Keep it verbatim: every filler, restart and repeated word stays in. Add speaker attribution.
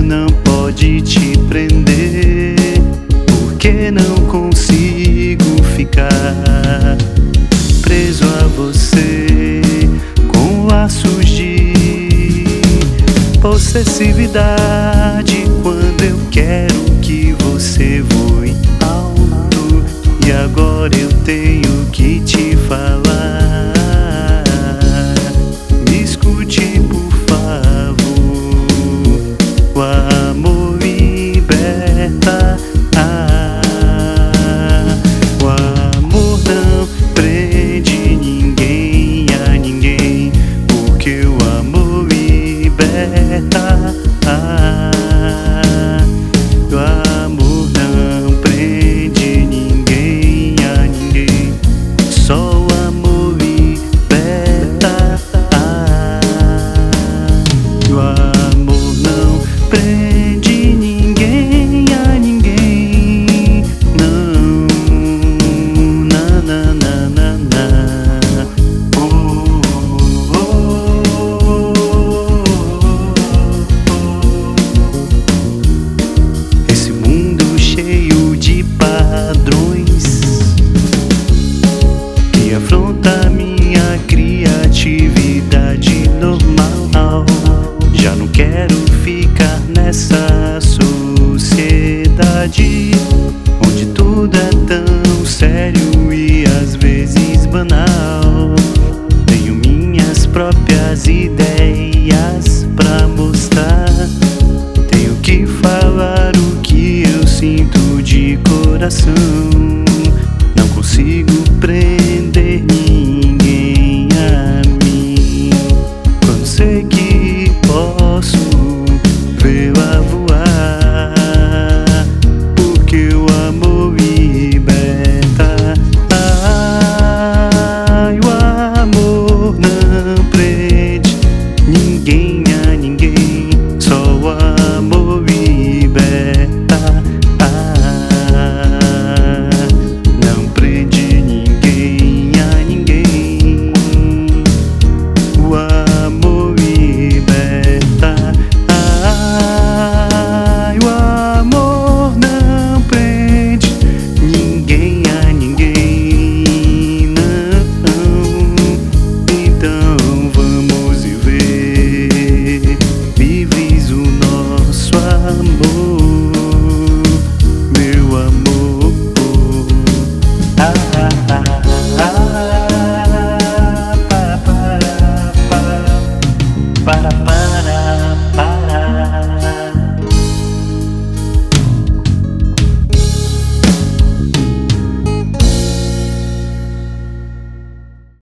Speaker 1: não pode te prender, porque não consigo ficar preso a você com laços de possessividade. Quando eu quero que você voe alto, e agora eu tenho que te falar. Me escute, por favor. O amor liberta. Ah, o amor não prende ninguém a ninguém, porque o amor liberta. Ah, o amor não prende ninguém a ninguém, só o amor liberta. Ah, o amor não prende ninguém a ninguém. Não, na na na na na. Oh, oh, oh, oh. Esse mundo cheio de padrões que afronta minha criatividade normal. Já não quero ficar nessa sociedade onde tudo é tão sério e às vezes banal. Tenho minhas próprias ideias pra mostrar, tenho que falar o que eu sinto de coração. Não consigo prender ninguém a mim, quando sei que posso vê-la voar.